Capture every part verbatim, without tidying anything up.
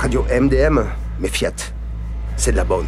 Radio M D M, mais Fiat, c'est de la bonne.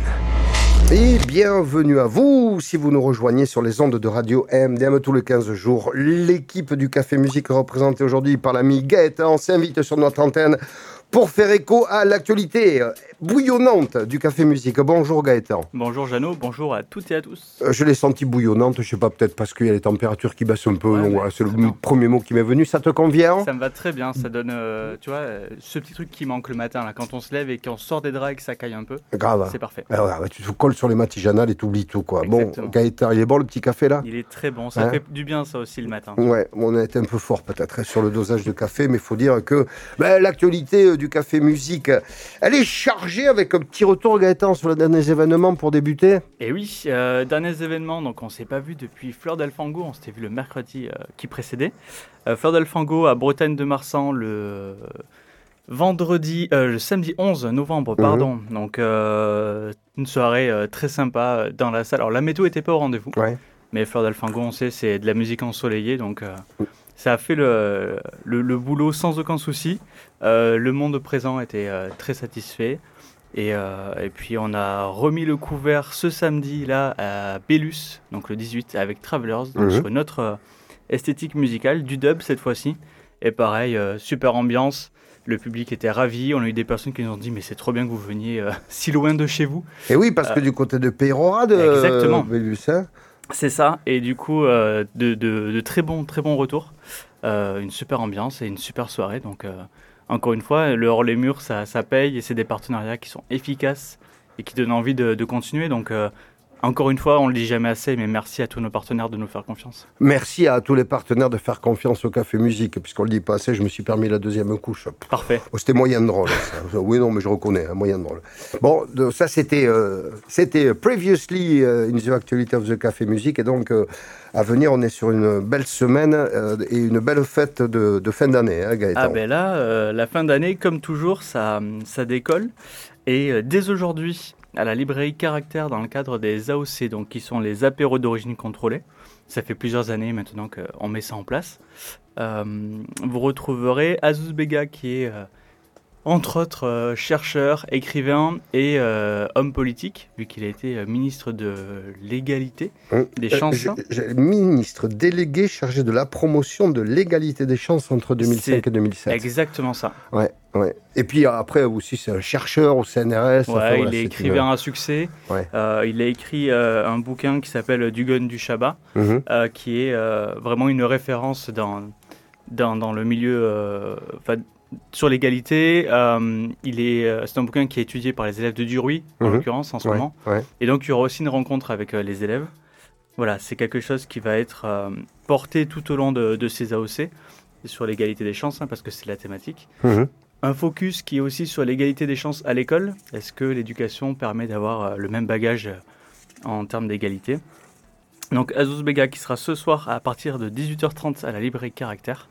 Et bienvenue à vous, si vous nous rejoignez sur les ondes de Radio M D M tous les quinze jours. L'équipe du Café Musique représentée aujourd'hui par l'ami Gaëtan s'invite sur notre antenne pour faire écho à l'actualité bouillonnante du Café Musique. Bonjour Gaëtan. Bonjour Jeannot, bonjour à toutes et à tous. Euh, je l'ai senti bouillonnante, je sais pas, peut-être parce qu'il y a les températures qui baissent un peu, ouais, donc ouais, voilà, c'est le bien. premier mot qui m'est venu. Ça te convient? Ça me va très bien, ça donne, euh, tu vois, euh, ce petit truc qui manque le matin, là, quand on se lève et qu'on sort des draps et que ça caille un peu. Grave. C'est parfait. Ah ouais, ouais, tu te colles sur les matiganales et tu oublies tout, quoi. Exactement. Bon, Gaëtan, il est bon le petit café là? Il est très bon, ça hein fait du bien ça aussi le matin. Ouais, on a été un peu fort peut-être sur le dosage de café, mais il faut dire que ben, l'actualité du Café Musique, elle est chargée avec un petit retour, Gaëtan, sur les derniers événements pour débuter. Et oui, euh, derniers événements, donc on ne s'est pas vu depuis Fleur d'Alfango, on s'était vu le mercredi euh, qui précédait. Euh, Fleur d'Alfango à Bretagne de Marsan le vendredi, euh, le samedi onze novembre, pardon. Mmh. Donc euh, une soirée euh, très sympa dans la salle. Alors la météo n'était pas au rendez-vous, ouais. mais Fleur d'Alfango, on sait, c'est de la musique ensoleillée, donc euh, mmh. ça a fait le, le, le boulot sans aucun souci. Euh, le monde présent était euh, très satisfait. Et, euh, et puis on a remis le couvert ce samedi-là à Bellus, donc le dix-huit, avec Travelers, donc mmh. sur une autre euh, esthétique musicale, du dub cette fois-ci. Et pareil, euh, super ambiance, le public était ravi, on a eu des personnes qui nous ont dit « mais c'est trop bien que vous veniez euh, si loin de chez vous ». Et oui, parce euh, que du côté de Peyrora, de exactement. Euh, Bellus, hein. C'est ça, et du coup, euh, de, de, de très bons très bons retours, euh, une super ambiance et une super soirée, donc... Euh, Encore une fois, le hors-les-murs, ça, ça paye et c'est des partenariats qui sont efficaces et qui donnent envie de, de continuer. Donc, euh, encore une fois, on ne le dit jamais assez, mais merci à tous nos partenaires de nous faire confiance. Merci à tous les partenaires de faire confiance au Café Musique, puisqu'on ne le dit pas assez, je me suis permis la deuxième couche. Parfait. Oh, c'était moyen drôle. Ça. Oui, non, mais je reconnais, hein, moyen drôle. Bon, de, ça c'était, euh, c'était Previously uh, in the Actuality of the Café Musique, et donc... Euh, à venir, on est sur une belle semaine euh, et une belle fête de, de fin d'année, hein, Gaëtan. Ah ben là, euh, la fin d'année, comme toujours, ça, ça décolle. Et euh, dès aujourd'hui, à la librairie Caractère, dans le cadre des A O C, donc qui sont les apéros d'origine contrôlée, ça fait plusieurs années maintenant qu'on met ça en place, euh, vous retrouverez Azouz Bega, qui est... Euh, entre autres euh, chercheur, écrivain et euh, homme politique, vu qu'il a été euh, ministre de l'égalité hum, des chances. Euh, je, je, ministre délégué chargé de la promotion de l'égalité des chances entre deux mille cinq c'est et deux mille sept. Exactement ça. Ouais, ouais. Et puis après aussi, c'est un chercheur au C N R S. Ouais, enfin, il voilà, est écrivain une... à succès. Ouais. Euh, il a écrit euh, un bouquin qui s'appelle Du Gun du Shabbat, mm-hmm. euh, qui est euh, vraiment une référence dans, dans, dans le milieu... Euh, sur l'égalité, euh, il est, euh, c'est un bouquin qui est étudié par les élèves de Duruy, en mmh. l'occurrence, en ce ouais, moment. Ouais. Et donc, il y aura aussi une rencontre avec euh, les élèves. Voilà, c'est quelque chose qui va être euh, porté tout au long de, de ces A O C, sur l'égalité des chances, hein, parce que c'est la thématique. Mmh. Un focus qui est aussi sur l'égalité des chances à l'école. Est-ce que l'éducation permet d'avoir euh, le même bagage euh, en termes d'égalité? Donc, Azouz Bega qui sera ce soir à partir de dix-huit heures trente à la librairie Caractère.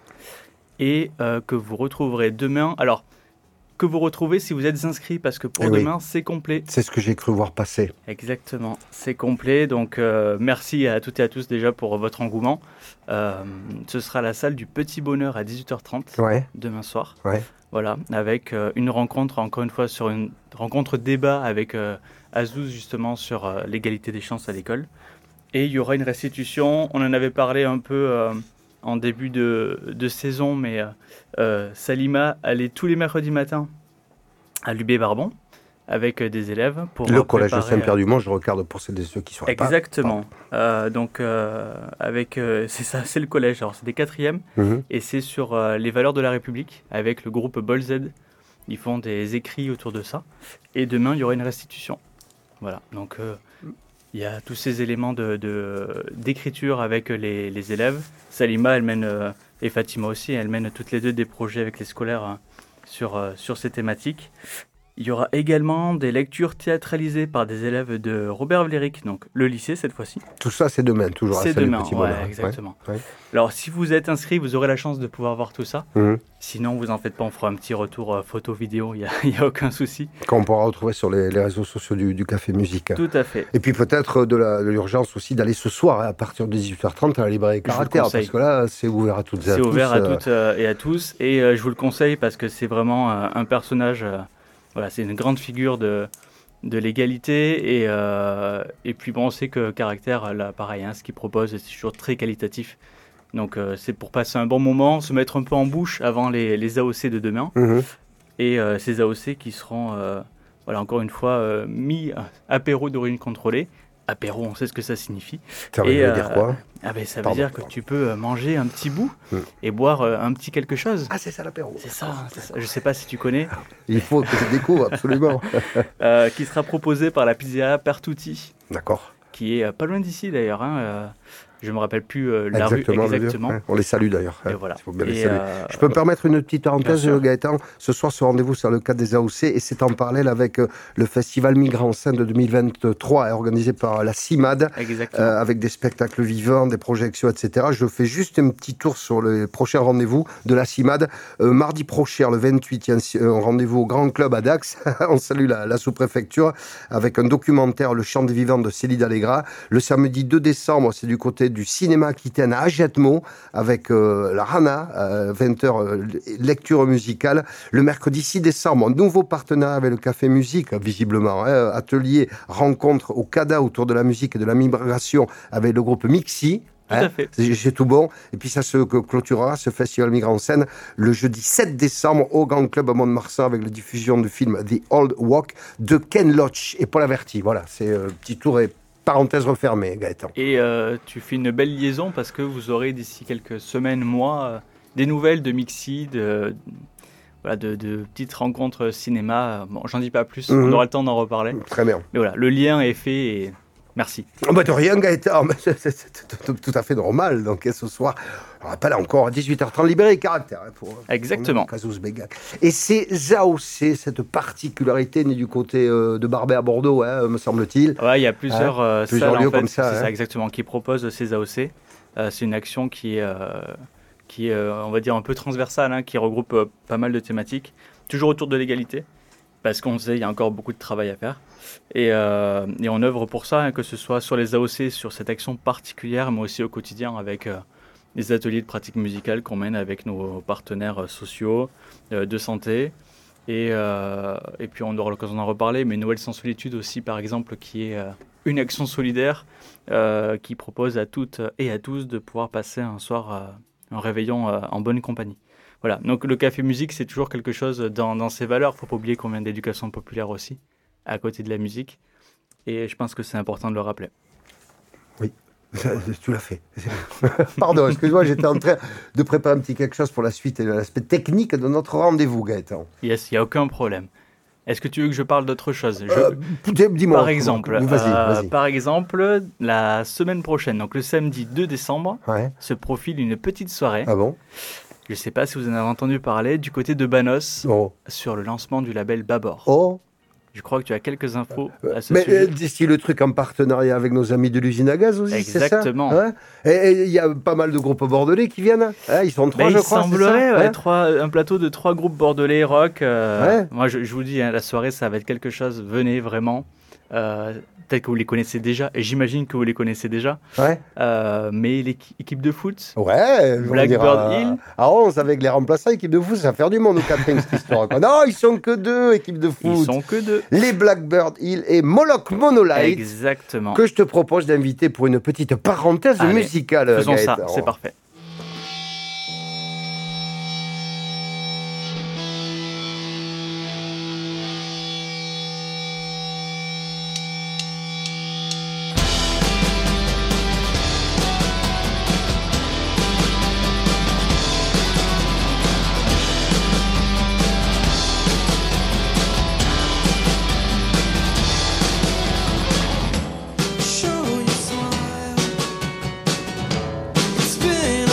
Et euh, que vous retrouverez demain. Alors, que vous retrouvez si vous êtes inscrit, parce que pour eh demain, oui. c'est complet. C'est ce que j'ai cru voir passer. Exactement, c'est complet. Donc, euh, merci à toutes et à tous déjà pour votre engouement. Euh, ce sera la salle du Petit Bonheur à dix-huit heures trente, ouais. demain soir. Ouais. Voilà, avec euh, une rencontre, encore une fois, sur une rencontre débat avec euh, Azouz, justement, sur euh, l'égalité des chances à l'école. Et il y aura une restitution. On en avait parlé un peu... Euh, en début de, de saison, mais euh, Salima allait tous les mercredis matins à l'U B Barbon avec euh, des élèves. Pour le collège préparer, de Saint-Pierre-du-Mont, je regarde pour celles et ceux qui sont exactement. Euh, donc, euh, avec, euh, c'est ça, c'est le collège. Alors, c'est des quatrièmes, mm-hmm. et c'est sur euh, les valeurs de la République, avec le groupe Bolzed. Ils font des écrits autour de ça. Et demain, il y aura une restitution. Voilà, donc... Euh, il y a tous ces éléments de, de, d'écriture avec les, les élèves. Salima, elle mène, euh, et Fatima aussi, elles mènent toutes les deux des projets avec les scolaires hein, sur, euh, sur ces thématiques. Il y aura également des lectures théâtralisées par des élèves de Robert Vléric, donc le lycée cette fois-ci. Tout ça, c'est demain, toujours c'est à Salut demain, Petit ouais, Bonheur. exactement. Ouais, ouais. Alors, si vous êtes inscrit, vous aurez la chance de pouvoir voir tout ça. Mmh. Sinon, vous en faites pas, on fera un petit retour euh, photo, vidéo, il n'y a, a aucun souci. Qu'on pourra retrouver sur les, les réseaux sociaux du, du Café Musique. Tout à fait. Et puis peut-être de, la, de l'urgence aussi d'aller ce soir, à partir de dix-huit heures trente, à la librairie Caractère, parce que là, c'est ouvert à toutes et à tous. C'est ouvert à toutes euh, et à tous, et euh, je vous le conseille parce que c'est vraiment euh, un personnage... Euh, voilà, c'est une grande figure de, de l'égalité. Et, euh, et puis bon, on sait que Caractère, là, pareil, hein, ce qu'il propose, c'est toujours très qualitatif. Donc euh, c'est pour passer un bon moment, se mettre un peu en bouche avant les, les A O C de demain. Mmh. Et euh, ces A O C qui seront, euh, voilà, encore une fois, euh, mis apéro d'origine contrôlée. Apéro, on sait ce que ça signifie. Ça veut et, dire quoi? Ah ben, ça veut Pardon. dire que tu peux manger un petit bout mmh. et boire un petit quelque chose. Ah, c'est ça l'apéro. C'est ça, c'est ça. Je ne sais pas si tu connais. Il faut que je découvre, absolument. euh, qui sera proposé par la pizzeria Pertuti. D'accord. Qui est pas loin d'ici d'ailleurs. Hein, euh, je ne me rappelle plus euh, la exactement, rue exactement. Ouais, on les salue d'ailleurs. Et voilà. Faut bien les saluer. Euh, je peux me permettre une petite parenthèse, Gaëtan. Ce soir, ce rendez-vous sur le cadre des A O C et c'est en parallèle avec euh, le festival Migrants en scène de deux mille vingt-trois organisé par la CIMAD euh, avec des spectacles vivants, des projections, et cetera. Je fais juste un petit tour sur les prochains rendez-vous de la CIMAD. Euh, mardi prochain, le vingt-huit, il y a un rendez-vous au Grand Club à Dax. On salue la, la sous-préfecture avec un documentaire, Le Chant des Vivants de Céline Allegra. Le samedi deux décembre, c'est du côté du cinéma aquitaine à Ajetmo avec euh, la Rana, euh, vingt heures, euh, lecture musicale. Le mercredi six décembre, un nouveau partenariat avec le Café Musique, visiblement. Hein, atelier, rencontre au C A D A autour de la musique et de la migration avec le groupe Mixi. Tout hein, à fait. C'est, c'est tout bon. Et puis ça se clôturera, ce festival Migrants en scène, le jeudi sept décembre au Grand Club à Mont-de-Marsan avec la diffusion du film The Old Walk de Ken Loach et Paul Averti. Voilà, c'est un euh, petit tour et parenthèse refermée, Gaëtan. Et euh, tu fais une belle liaison parce que vous aurez d'ici quelques semaines, mois, euh, des nouvelles de Mixi, de, voilà, de, de petites rencontres cinéma. Bon, j'en dis pas plus, mmh. on aura le temps d'en reparler. Très bien. Mais voilà, le lien est fait et merci. Oh bah de rien, Gaëtan, c'est, c'est, c'est tout à fait normal. Donc ce soir, on rappelle encore à dix-huit heures trente, Libéré Caractère. Hein, pour, Exactement. Pour et ces A O C, cette particularité née du côté euh, de Barbet à Bordeaux, hein, me semble-t-il. Ouais, il y a plusieurs, hein, euh, plusieurs salles lieux en fait, comme ça. C'est hein. ça, exactement, qui proposent ces A O C. Euh, c'est une action qui est, euh, qui est euh, on va dire, un peu transversale, hein, qui regroupe euh, pas mal de thématiques, toujours autour de l'égalité, parce qu'on sait qu'il y a encore beaucoup de travail à faire. Et, euh, et on œuvre pour ça, hein, que ce soit sur les A O C, sur cette action particulière, mais aussi au quotidien avec euh, les ateliers de pratique musicale qu'on mène avec nos partenaires sociaux, euh, de santé. Et, euh, et puis on aura l'occasion d'en reparler, mais Noël sans solitude aussi, par exemple, qui est euh, une action solidaire euh, qui propose à toutes et à tous de pouvoir passer un soir, euh, un réveillon euh, en bonne compagnie. Voilà, donc le café musique, c'est toujours quelque chose dans, dans ses valeurs. Il ne faut pas oublier qu'on vient d'éducation populaire aussi, à côté de la musique. Et je pense que c'est important de le rappeler. Oui, tu l'as fait. Pardon, excuse-moi, j'étais en train de préparer un petit quelque chose pour la suite et l'aspect technique de notre rendez-vous, Gaëtan. Yes, il n'y a aucun problème. Est-ce que tu veux que je parle d'autre chose je... euh, Dis-moi. Par exemple, vas-y, euh, vas-y. par exemple, la semaine prochaine, donc le samedi deux décembre, ouais. se profile une petite soirée. Ah bon? Je ne sais pas si vous en avez entendu parler, du côté de Banos, oh. sur le lancement du label Babor. Oh. Je crois que tu as quelques infos à ce Mais sujet. Mais si le truc en partenariat avec nos amis de l'usine à gaz aussi, exactement. C'est ça, hein? Et il y a pas mal de groupes bordelais qui viennent. Hein, ils sont trois, ben, je il crois. Il semblerait, ça, ouais, hein trois, un plateau de trois groupes bordelais rock. Euh, ouais. Moi, je, je vous dis, hein, la soirée, ça va être quelque chose. Venez vraiment. Euh, peut-être que vous les connaissez déjà, et j'imagine que vous les connaissez déjà. Ouais. Euh, mais l'équipe de foot, ouais, Blackbird à, Hill. À onze avec les remplaçants, équipe de foot, ça va faire du monde au catering cette histoire. Quoi. Non, ils sont que deux, équipe de foot. Ils sont que deux. Les Blackbird Hill et Moloch Monolight. Exactement. Que je te propose d'inviter pour une petite parenthèse Allez, musicale. Faisons Gaëtan. ça, c'est parfait. It's been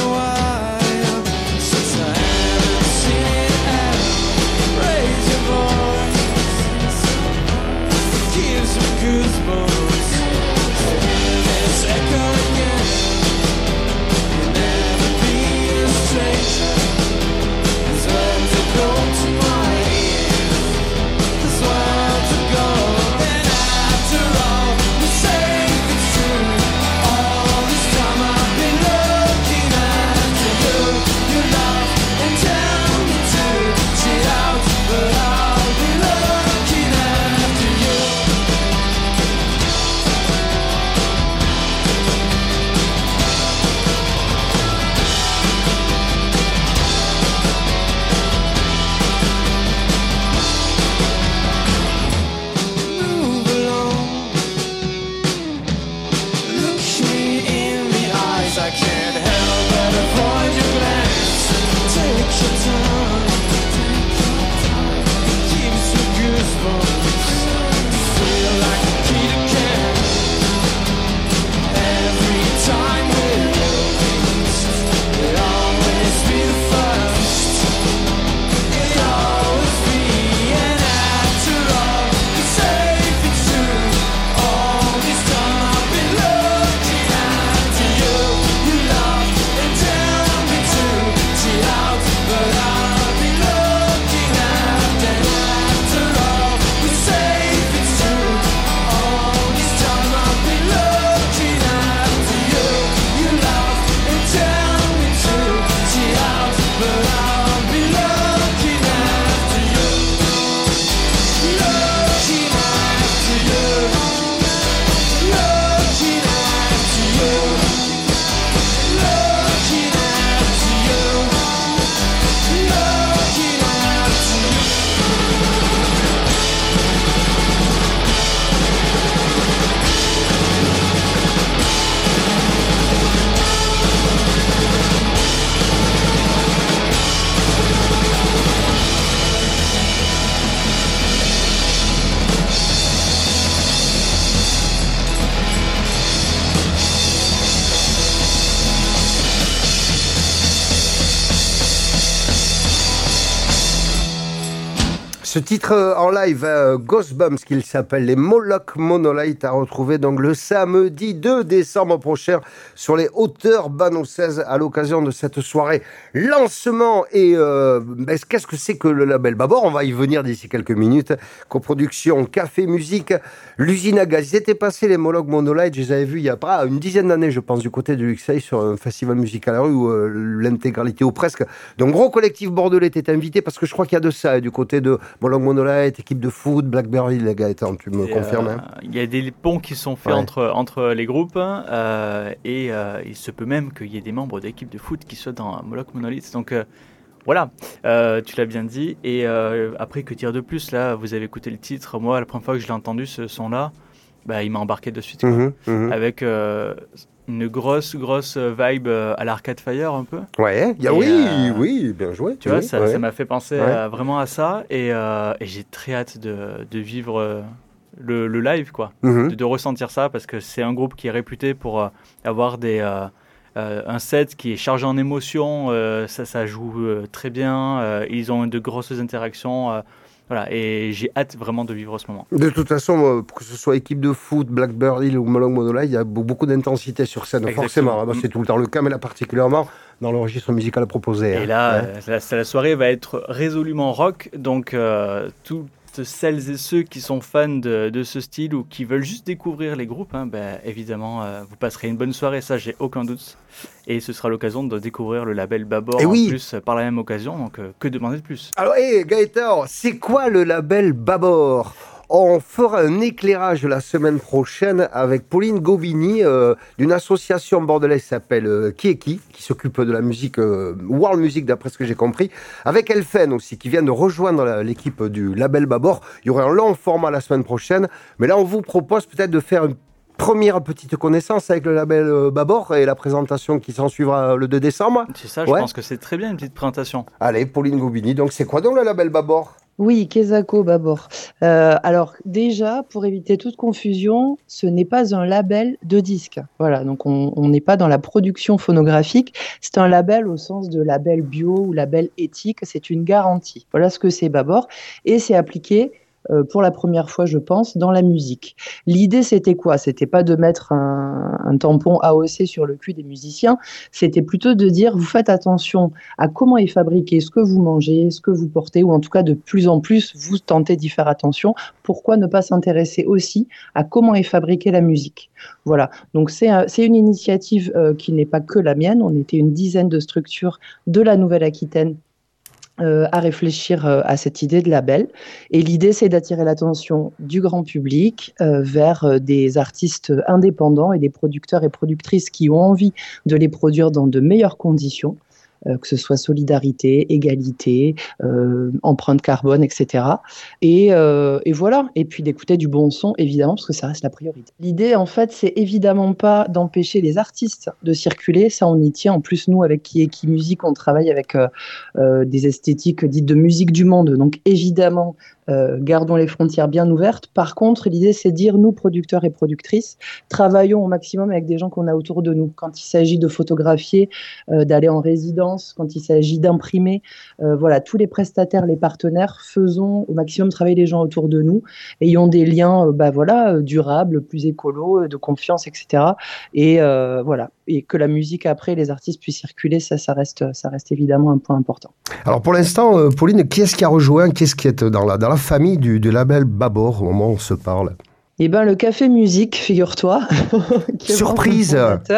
Ce titre euh, en live, euh, Ghostbumps, qu'il s'appelle les Moloch Monolith, à retrouver donc le samedi deux décembre prochain sur les hauteurs Bannossaises à l'occasion de cette soirée lancement. Et euh, ben, qu'est-ce que c'est que le label Babor? On va y venir d'ici quelques minutes. Coproduction Café Musique, l'usine à gaz. Ils étaient passés les Moloch Monolith, je les avais vus il y a pas une dizaine d'années, je pense, du côté de Luxeuil sur un festival musical à la rue où euh, l'intégralité ou presque d'un gros collectif bordelais était invité, parce que je crois qu'il y a de ça, du côté de Moloch Monolith, équipe de foot, Blackberry, les gars, attends, tu me et confirmes euh, hein? Il y a des ponts qui sont faits ouais. entre, entre les groupes euh, et euh, il se peut même qu'il y ait des membres d'équipe de foot qui soient dans Moloch Monolith. Donc euh, voilà, euh, tu l'as bien dit. Et euh, après, que dire de plus? Là, vous avez écouté le titre. Moi, la première fois que je l'ai entendu, ce son-là, bah, il m'a embarqué de suite. Quoi. Mmh, mmh. Avec euh, une grosse, grosse vibe à l'Arcade Fire un peu. Ouais, y a, oui, euh, oui, bien joué. Tu vois, oui, ça, ouais. ça m'a fait penser ouais. à, vraiment à ça. Et, euh, et j'ai très hâte de, de vivre euh, le, le live, quoi. Mmh. De, de ressentir ça, parce que c'est un groupe qui est réputé pour euh, avoir des... Euh, Euh, un set qui est chargé en émotions, euh, ça, ça joue euh, très bien, euh, ils ont de grosses interactions, euh, voilà, et j'ai hâte vraiment de vivre ce moment. De toute façon, euh, que ce soit équipe de foot, Blackberry ou Moloch Monolith, il y a beaucoup d'intensité sur scène, exactement. Forcément, bah, c'est tout le temps le cas, mais là particulièrement dans le registre musical proposé. Et hein. là, ouais. euh, la, la soirée va être résolument rock, donc euh, tout... celles et ceux qui sont fans de, de ce style ou qui veulent juste découvrir les groupes, hein, ben, évidemment, euh, vous passerez une bonne soirée, ça, j'ai aucun doute. Et ce sera l'occasion de découvrir le label Babor et en oui. plus par la même occasion, donc euh, que demander de plus? Alors, hé, hey, Gaëtan, c'est quoi le label Babor? On fera un éclairage la semaine prochaine avec Pauline Gauvigny euh, d'une association bordelaise qui s'appelle euh, Qui est qui, qui s'occupe de la musique, euh, world music d'après ce que j'ai compris, avec Elfen aussi, qui vient de rejoindre la, l'équipe du label Babor. Il y aura un long format la semaine prochaine, mais là on vous propose peut-être de faire une première petite connaissance avec le label euh, Babor et la présentation qui s'en suivra le deux décembre. C'est ça, je ouais. pense que c'est très bien une petite présentation. Allez, Pauline Gauvigny, donc c'est quoi donc le label Babor? Oui, Kezako Babor. Euh, alors déjà, pour éviter toute confusion, ce n'est pas un label de disques. Voilà, donc on n'est pas dans la production phonographique. C'est un label au sens de label bio ou label éthique. C'est une garantie. Voilà ce que c'est Babor. Et c'est appliqué Euh, pour la première fois, je pense, dans la musique. L'idée, c'était quoi? C'était pas de mettre un, un tampon A O C sur le cul des musiciens, c'était plutôt de dire, vous faites attention à comment est fabriqué ce que vous mangez, ce que vous portez, ou en tout cas, de plus en plus, vous tentez d'y faire attention. Pourquoi ne pas s'intéresser aussi à comment est fabriquée la musique? Voilà, donc c'est, un, c'est une initiative euh, qui n'est pas que la mienne. On était une dizaine de structures de la Nouvelle-Aquitaine Euh, à réfléchir euh, à cette idée de label. Et l'idée, c'est d'attirer l'attention du grand public euh, vers euh, des artistes indépendants et des producteurs et productrices qui ont envie de les produire dans de meilleures conditions, euh, que ce soit solidarité, égalité, euh, empreinte carbone, et cetera. Et, euh, et voilà. Et puis d'écouter du bon son, évidemment, parce que ça reste la priorité. L'idée, en fait, c'est évidemment pas d'empêcher les artistes de circuler. Ça, on y tient. En plus, nous, avec Qui est qui Musique, on travaille avec euh, euh, des esthétiques dites de musique du monde. Donc, évidemment, euh, gardons les frontières bien ouvertes. Par contre, l'idée, c'est de dire, nous, producteurs et productrices, travaillons au maximum avec des gens qu'on a autour de nous. Quand il s'agit de photographier, euh, d'aller en résidence, quand il s'agit d'imprimer, euh, voilà, tous les prestataires, les partenaires, faisons au maximum travailler les gens autour de nous, ayons des liens, euh, bah voilà, durables, plus écolos, de confiance, et cetera. Et euh, voilà, et que la musique après, les artistes puissent circuler, ça, ça reste, ça reste évidemment un point important. Alors pour l'instant, euh, Pauline, qui est-ce qui a rejoint, qui est-ce qui est dans la, dans la famille du, du label Babor au moment où on se parle? Eh bien, le Café Musique, figure-toi. qui est Surprise.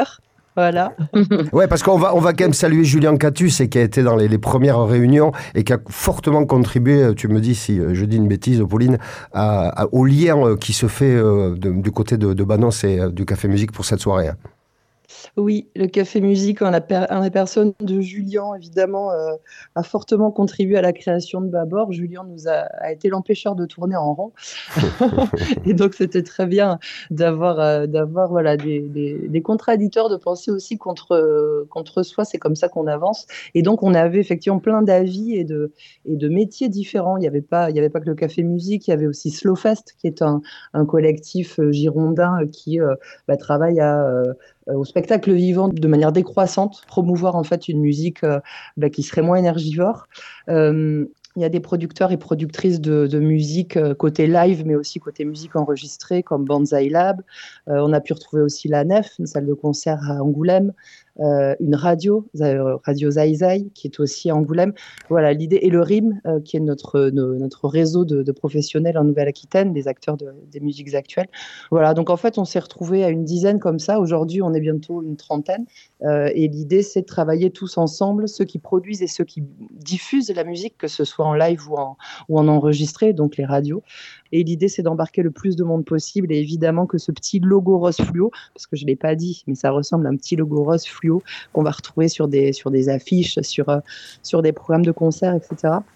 Voilà. Ouais, parce qu'on va, on va quand même saluer Julien Catus, et qui a été dans les, les premières réunions et qui a fortement contribué, tu me dis si je dis une bêtise, Pauline, à, à, au lien qui se fait euh, de, du côté de, de Bannos et euh, du Café Musique pour cette soirée. Oui, le Café Musique, en la, per- en la personne de Julien, évidemment, euh, a fortement contribué à la création de Babor. Julien nous a, a été l'empêcheur de tourner en rond. Et donc, c'était très bien d'avoir, euh, d'avoir voilà, des, des, des contradicteurs, de penser aussi contre, euh, contre soi. C'est comme ça qu'on avance. Et donc, on avait effectivement plein d'avis et de, et de métiers différents. Il n'y avait pas, il y avait pas que le Café Musique, il y avait aussi Slowfest, qui est un, un collectif girondin qui euh, bah, travaille à... Euh, au spectacle vivant de manière décroissante, promouvoir en fait une musique euh, bah, qui serait moins énergivore. Euh, Il y a des producteurs et productrices de, de musique euh, côté live, mais aussi côté musique enregistrée, comme Banzai Lab. Euh, on a pu retrouver aussi la Nef, une salle de concert à Angoulême, euh, une radio, euh, Radio Zai Zai, qui est aussi à Angoulême. Voilà, l'idée, et le R I M, euh, qui est notre, no, notre réseau de, de professionnels en Nouvelle-Aquitaine, des acteurs de, des musiques actuelles. Voilà, donc en fait, on s'est retrouvés à une dizaine comme ça. Aujourd'hui, on est bientôt une trentaine. Euh, et l'idée, c'est de travailler tous ensemble, ceux qui produisent et ceux qui diffusent la musique, que ce soit en live ou en, ou en enregistré, donc les radios. Et l'idée, c'est d'embarquer le plus de monde possible. Et évidemment que ce petit logo rose fluo, parce que je ne l'ai pas dit, mais ça ressemble à un petit logo rose fluo qu'on va retrouver sur des, sur des affiches, sur, euh, sur des programmes de concerts, et cetera.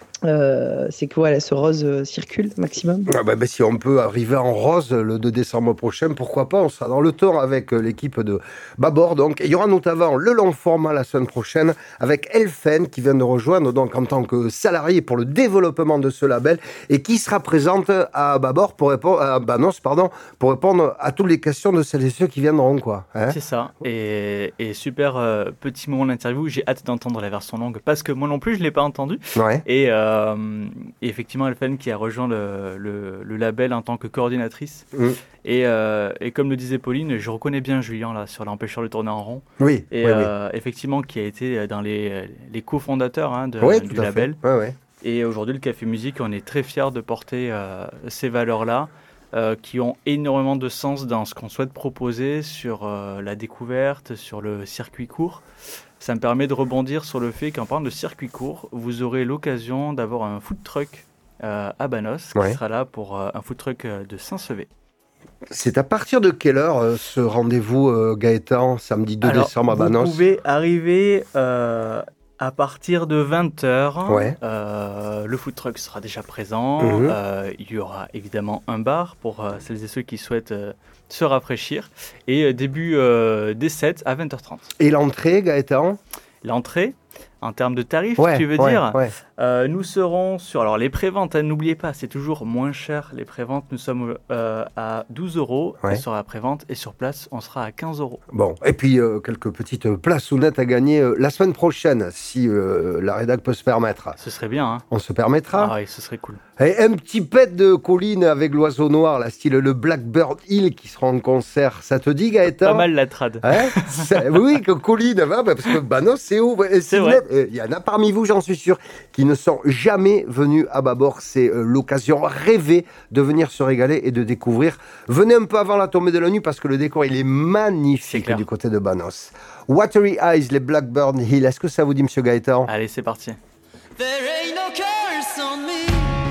Euh, c'est que voilà, ce rose euh, circule maximum. Ah bah, bah, si on peut arriver en rose le deux décembre prochain, pourquoi pas, on sera dans le temps avec euh, l'équipe de Babord. Donc, il y aura notamment le long format la semaine prochaine avec Elfen qui vient de rejoindre donc en tant que salarié pour le développement de ce label et qui sera présente à Babord pour répondre à Banos, pardon, pour répondre à toutes les questions de celles et ceux qui viendront, quoi. Hein, c'est ça. Et, et super euh, petit moment d'interview. J'ai hâte d'entendre la version longue parce que moi non plus je l'ai pas entendu. Ouais. Et euh, Euh, et effectivement, Elfen qui a rejoint le, le, le label en tant que coordinatrice. Mmh. Et, euh, et comme le disait Pauline, je reconnais bien Julien là, sur l'empêcheur de tourner en rond. Oui. Et oui, euh, oui. effectivement, qui a été dans les, les cofondateurs hein, de, oui, du label. Ouais, ouais. Et aujourd'hui, le Café Musique, on est très fiers de porter euh, ces valeurs-là. Euh, qui ont énormément de sens dans ce qu'on souhaite proposer sur euh, la découverte, sur le circuit court. Ça me permet de rebondir sur le fait qu'en parlant de circuit court, vous aurez l'occasion d'avoir un food truck euh, à Banos, ouais. qui sera là pour euh, un food truck euh, de Saint-Sevé. C'est à partir de quelle heure euh, ce rendez-vous, euh, Gaëtan, samedi deux Alors, décembre à Banos? Vous pouvez arriver euh, à partir de vingt heures. Ouais. Euh, le food truck sera déjà présent. Mmh. Euh, il y aura évidemment un bar pour euh, celles et ceux qui souhaitent euh, se rafraîchir. Et euh, début euh, des sept à vingt heures trente. Et l'entrée, Gaëtan? L'entrée, en termes de tarifs, ouais, tu veux ouais, dire ouais. euh, Nous serons sur... Alors, les préventes, hein, n'oubliez pas, c'est toujours moins cher. Les préventes, nous sommes euh, à douze euros ouais. sur la prévente. Et sur place, on sera à quinze euros. Bon, et puis euh, quelques petites places ou nettes à gagner euh, la semaine prochaine, si euh, la rédac peut se permettre. Ce serait bien, hein. On se permettra. Ah oui, ce serait cool. Et un petit pet de colline avec l'oiseau noir, là, style le Blackbird Hill qui sera en concert. Ça te dit, Gaëtan? Pas mal la trad. Hein? Oui, que colline, bah, parce que Banos, c'est où? C'est vrai. Il y en a parmi vous, j'en suis sûr, qui ne sont jamais venus à Babord. C'est euh, l'occasion rêvée de venir se régaler et de découvrir. Venez un peu avant la tombée de la nuit parce que le décor, il est magnifique c'est du côté de Banos. Watery Eyes, les Blackbird Hill. Est-ce que ça vous dit, monsieur Gaëtan? Allez, c'est parti. There ain't no curse on me.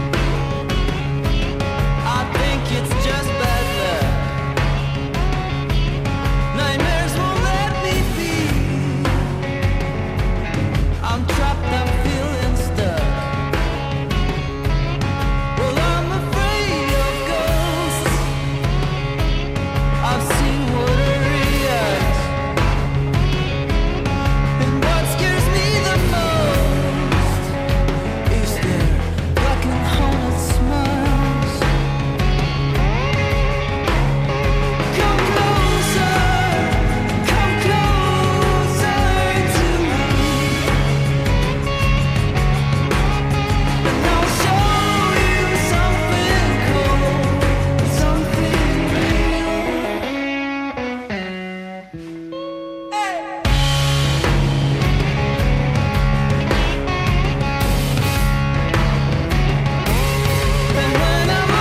I think it's just bad luck. Nightmares won't let me be. I'm trapped, I'm feeling stuck. Well, I'm afraid of ghosts. I've seen watery eyes. And what scares me the most is their black and haunted smiles. Come closer, come closer to me, and I'll show you something cool, something real. Hey! And when I'm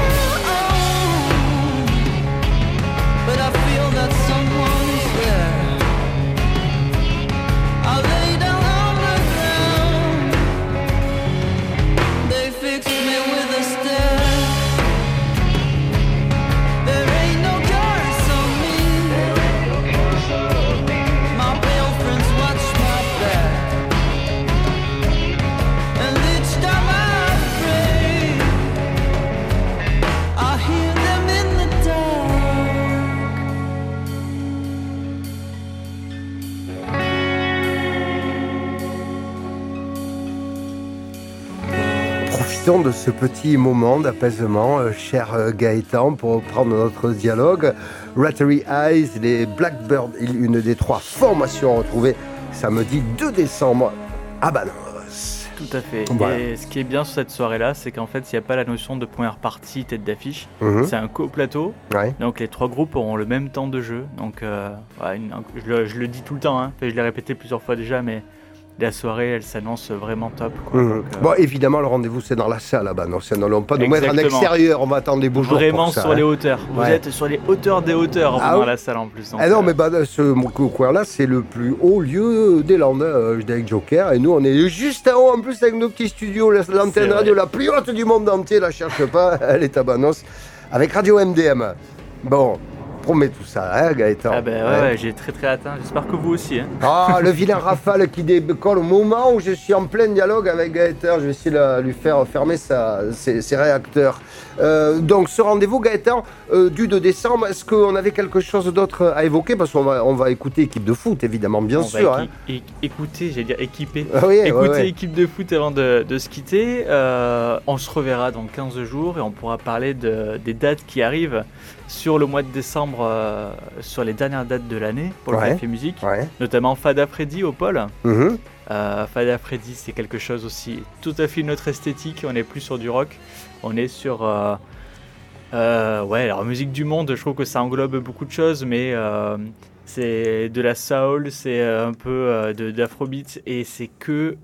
alone, but I feel that someone is there, I lay down on the ground. They fixed me with a stare. There ain't no curse on me. My pale friends watch my back, and each time I pray, I hear them in the dark. Profitons de ce petit moment d'apaisement, euh, cher euh, Gaëtan, pour reprendre notre dialogue. Watery Eyes, les Blackbird Hill, une des trois formations retrouvées samedi deux décembre à Banos. Tout à fait. Voilà. Et ce qui est bien sur cette soirée-là, c'est qu'en fait, il n'y a pas la notion de première partie, tête d'affiche. Mhm. C'est un co-plateau. Ouais. Donc les trois groupes auront le même temps de jeu. Donc euh, ouais, une- je, le, je le dis tout le temps, hein. Enfin, je l'ai répété plusieurs fois déjà, mais la soirée, elle s'annonce vraiment top, quoi. Mhm. Donc, euh, Bon, évidemment, le rendez-vous, c'est dans la salle là-bas. Non, c'est- n'allons pas nous mettre en Exactement. extérieur. On va attendre des beaux jours. vraiment pour ça, sur hein. les hauteurs. Vous Ouais. êtes sur les hauteurs des hauteurs Ah dans oui. la salle en plus. donc, Ah non, euh, mais bah, ce coin-là, c'est le plus haut lieu des Landes, euh, je dis avec Joker. Et nous, on est juste en haut, en plus, avec nos petits studios. la- C'est L'antenne vrai. radio la plus haute du monde entier, la cherche pas, elle est à Banos. Avec Radio M D M. Bon, promet tout ça, hein, Gaëtan. Ah ben ouais, ouais, j'ai très très hâte. hein. J'espère que vous aussi. hein. Ah, le vilain Rafale qui décolle au moment où je suis en plein dialogue avec Gaëtan. Je vais essayer de lui faire fermer sa- ses, ses réacteurs. Euh, donc, ce rendez-vous, Gaëtan, euh, du deux décembre, est-ce qu'on avait quelque chose d'autre à évoquer? Parce qu'on va, on va écouter équipe de foot, évidemment, bien On sûr. va hein. équi- équ- écouter, j'allais dire équiper. Ah oui, ouais, Écoutez ouais. équipe de foot avant de, de se quitter. Euh, on se reverra dans quinze jours et on pourra parler de, des dates qui arrivent sur le mois de décembre, euh, sur les dernières dates de l'année pour le Ouais. Café Musique, Ouais. notamment Fada Freddy au pôle. Mhm. Euh, Fada Freddy, c'est quelque chose aussi tout à fait notre esthétique. On n'est plus sur du rock, on est sur. euh, euh, ouais, alors musique du monde, je trouve que ça englobe beaucoup de choses, mais euh, c'est de la soul, c'est euh, un peu euh, de- d'afrobeat, et c'est que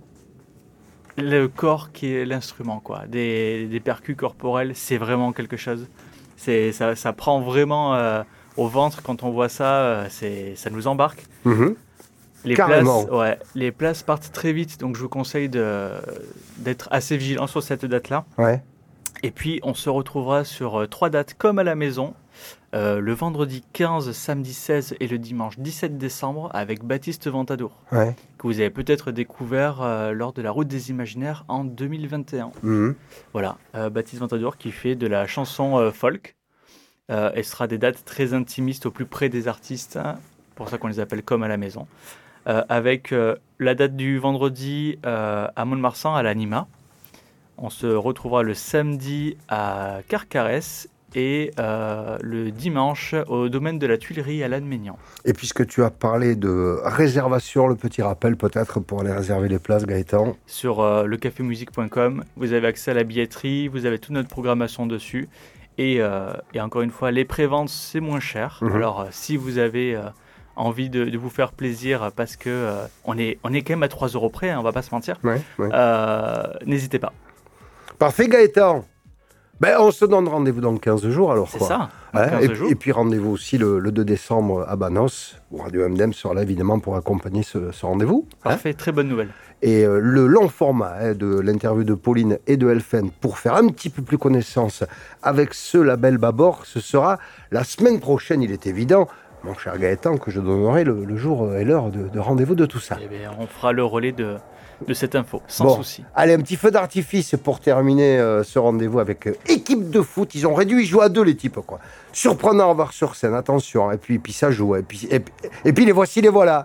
le corps qui est l'instrument, quoi. Des, des percus corporels, c'est vraiment quelque chose. C'est, ça, ça prend vraiment euh, au ventre quand on voit ça, euh, c'est, ça nous embarque. Mhm. Les Carrément. places, ouais, les places partent très vite, donc je vous conseille de, d'être assez vigilant sur cette date-là. Ouais. Et puis, on se retrouvera sur euh, trois dates comme à la maison, euh, le vendredi quinze, samedi seize et le dimanche dix-sept décembre avec Baptiste Ventadour, Ouais. que vous avez peut-être découvert euh, lors de la Route des Imaginaires en deux mille vingt et un. Mhm. Voilà, euh, Baptiste Ventadour qui fait de la chanson euh, folk. Euh, et ce sera des dates très intimistes au plus près des artistes, hein, pour ça qu'on les appelle comme à la maison. Euh, avec euh, la date du vendredi euh, à Mont-de-Marsan à l'Anima. On se retrouvera le samedi à Carcarès et euh, le dimanche au domaine de la Tuilerie à Lannemegnan. Et puisque tu as parlé de réservation, le petit rappel peut-être pour aller réserver les places, Gaëtan. Sur euh, le café musique point com, vous avez accès à la billetterie, vous avez toute notre programmation dessus. Et, euh, et encore une fois, les préventes, c'est moins cher. Mhm. Alors, euh, si vous avez euh, envie de, de vous faire plaisir, parce que euh, on, est, on est quand même à trois euros près, hein, on va pas se mentir, Ouais, ouais. euh, n'hésitez pas. Parfait, Gaëtan. Ben, on se donne rendez-vous dans quinze jours, alors C'est quoi. ça, Hein, quinze et, puis- jours. et puis rendez-vous aussi le, le deux décembre à Banos, où Radio M D M sera là évidemment pour accompagner ce, ce rendez-vous. hein. Parfait, très bonne nouvelle. Et euh, le long format hein, de l'interview de Pauline et de Elfen pour faire un petit peu plus connaissance avec ce label Babor, ce sera la semaine prochaine, il est évident, mon cher Gaëtan, que je donnerai le, le jour et l'heure de, de rendez-vous de tout ça. Eh bien, on fera le relais de, de cette info, sans Bon. souci. Allez, un petit feu d'artifice pour terminer euh, ce rendez-vous avec euh, équipe de foot. Ils ont réduit, ils jouent à deux les types, quoi. Surprenant à voir sur scène, attention. Et puis, puis ça joue. Et puis, et, puis- et puis les voici, les voilà.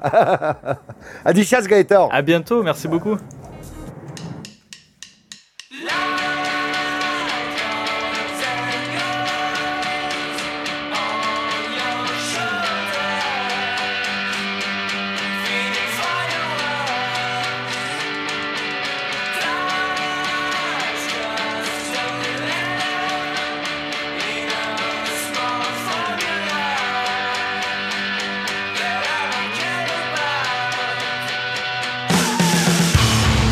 À du chasse, Gaëtan. À bientôt, merci beaucoup. Small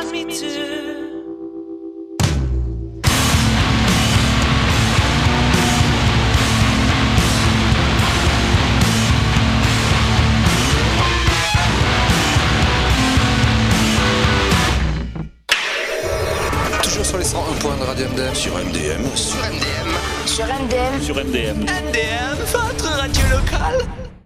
want me to. Toujours sur les cent un points de Radio M D M. Sur M D M. Sur M D M. Sur M D M. Sur M D M. M D M, votre radio locale.